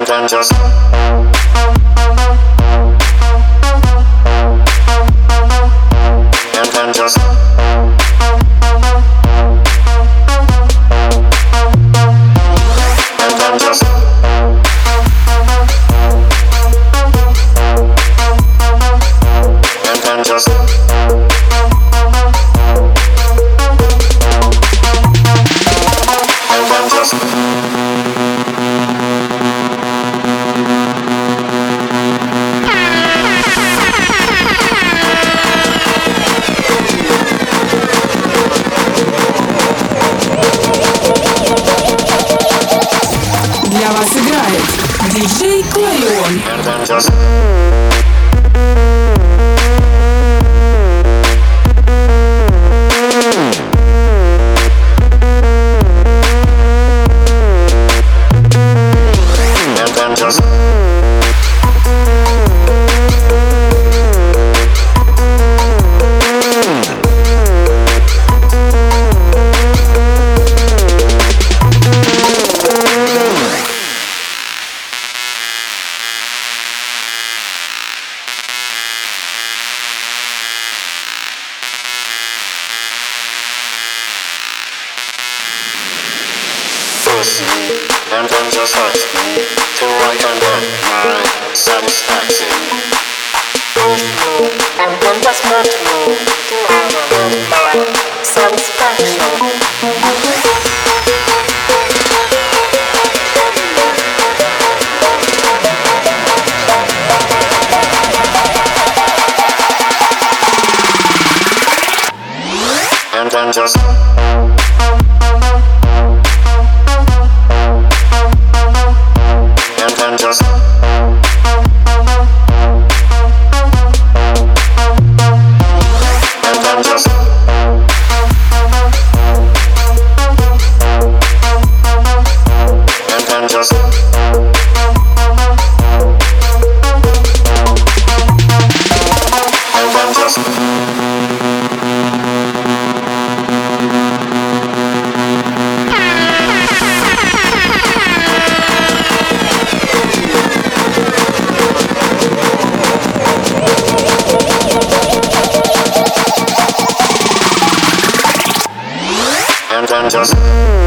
then just and then just and then just and then just and then just Для вас играет диджей Клэйон. and then just and then just push and then just touch me till I can get my satisfaction. Push me and then just hurt me till I can get my satisfaction. And then just and then just and then just and then just and then just and then just